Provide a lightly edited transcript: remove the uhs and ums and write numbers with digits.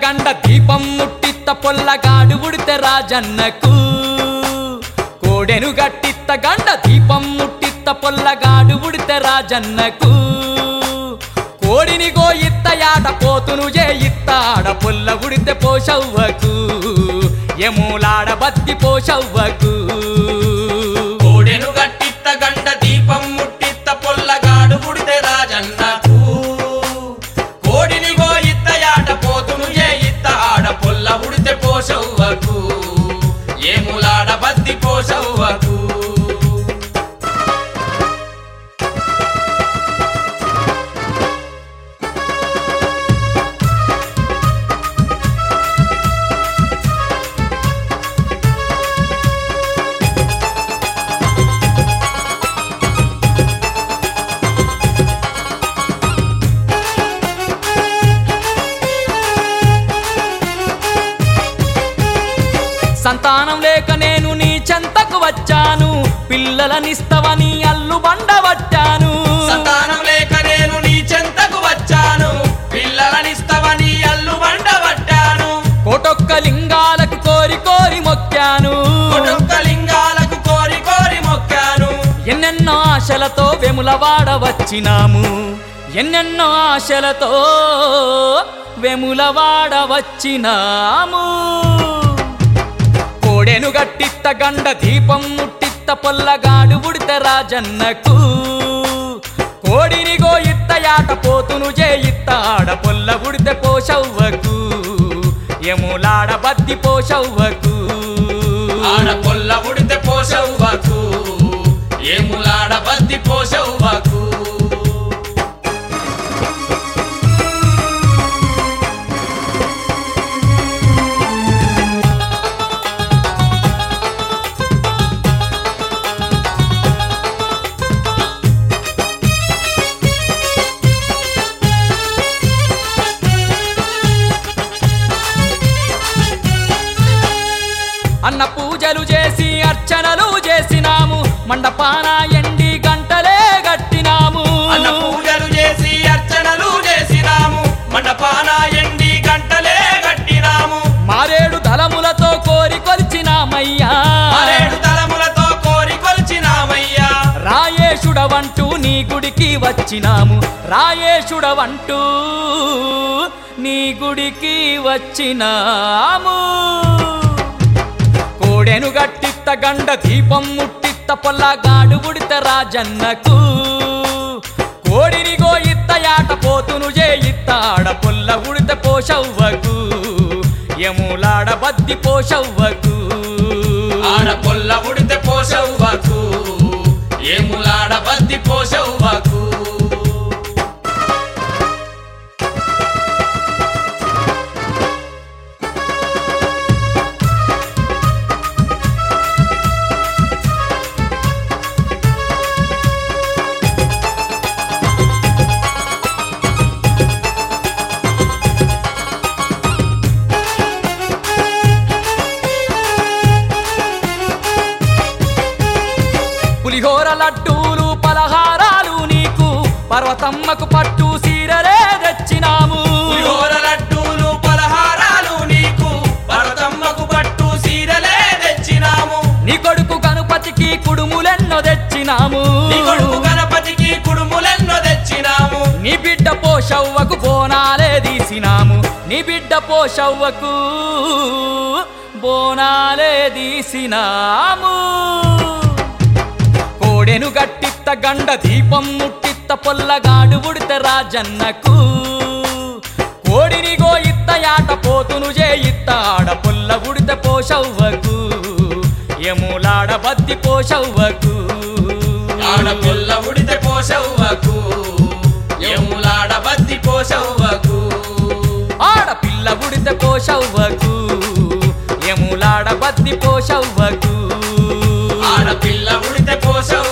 గండ దీపం ముట్టిత్త పొల్లగాడు ఉడితే రాజన్నకు కోడెను గట్టిత్త గండ దీపం ముట్టిత్త పొల్లగాడు ఉడితే రాజన్నకు కోడిని గోయిత్త యాట పోతును చేయిత్త ఆడ పొల్ల ఉడితే పోషవ్వకు ఎములాడ బత్తి పోషవ్వకు కోడెను గట్టిత్త గండ దీపం ముట్టిత్త పొల్లగాడు ఉడితే రాజన్నకు కోడిని గోయిత్త యాట పోతును చేయిత్త ఆడ పొల్ల ఉడితే పోషవ్వకు ఏములాడ బద్ది పోషవ్వకు సంతానం లేక నేను నీ చెంతకు వచ్చాను పిల్లలనిస్తవని అల్లు బండబట్టాను సంతానం లేక నేను నీ చెంతకు వచ్చాను పిల్లలనిస్తవని అల్లు బండబట్టాను కోటొక్క లింగాలకు కోరి కోరి మొక్కాను కొడుక్క లింగాలకు కోరి కోరి మొక్కాను ఎన్నెన్నో ఆశలతో వెములవాడ వచ్చినాము ఎన్నెన్నో ఆశలతో వెములవాడ వచ్చినాము కోడెను గట్టిత్త గండ దీపం ముట్టిత్త పొల్లగాడు ఉడితే రాజన్నకు కోడిని గోయిత్త యాట పోతును చేయిత్త ఆడ పొల్ల ఉడితే పోషవ్వకు ఎములాడ బద్ది పోషవ్వకు ఆడ పొల్ల ఉడితే పోషవ్వకు ఏములాడ బద్ది పోషవ్వకు అన్న పూజలు చేసి అర్చనలు చేసినాము మండపాన ఎండి గంటలే గట్టినాము అన్న పూజలు చేసి అర్చనలు చేసినాము మండపాన ఎండి గంటలే గట్టినాము మారేడు తలములతో కోరి కొలిచినామయ్యా మరేడు తలములతో కోరి కొలిచినామయ్యా రాయేశుడవంటూ నీ గుడికి వచ్చినాము రాయేశుడవంటూ నీ గుడికి వచ్చినాము కోడెను గట్టిత్త గండ దీపం ముట్టిత్త పొల్లగాడు ఉడితే రాజన్నకు కోడిని గోయిత్త యాట పోతును చేయిత్త ఆడ పొల్ల ఉడితే పోషవ్వకు ఎములాడ బద్ది పోషవ్వకు ఆడ పొల్ల ఉడితే పోషవ్వకు ఏములాడ బద్ది పోషవ్వకు పులిహోర లడ్డూలు పలహారాలు నీకు పర్వతమ్మకు పట్టు సీరలే తెచ్చినాము పులిహోర లడ్డూలు పలహారాలు నీకు పర్వతమ్మకు పట్టు సీరలే తెచ్చినాము నీ కొడుకు గణపతికి కుడుములెన్నో తెచ్చినాము నీ కొడుకు గణపతికి కుడుములెన్నో తెచ్చినాము నీ బిడ్డ పోషవ్వకు బోనాలే తీసినాము నీ బిడ్డ పోషవ్వకు బోనాలే తీసినాము కోడెను గట్టిత్త గండ దీపం ముట్టిత్త పొల్లగాడు ఉడితే రాజన్నకు కోడిని గోయిత్త యాట పోతును చేయిత్త ఆడ పొల్ల ఉడితే పోషవ్వకు ఎములాడ బద్ది పోషవ్వకు ఆడ పొల్ల ఉడితే పోషవ్వకు ఎములాడ బద్ది పోషవ్వకు ఆడపిల్ల ఉడితే పోషవ్వకు ఎములాడ బద్ది పోషవ్వకు ఆడపిల్ల ఉడితే పోషవ్వకు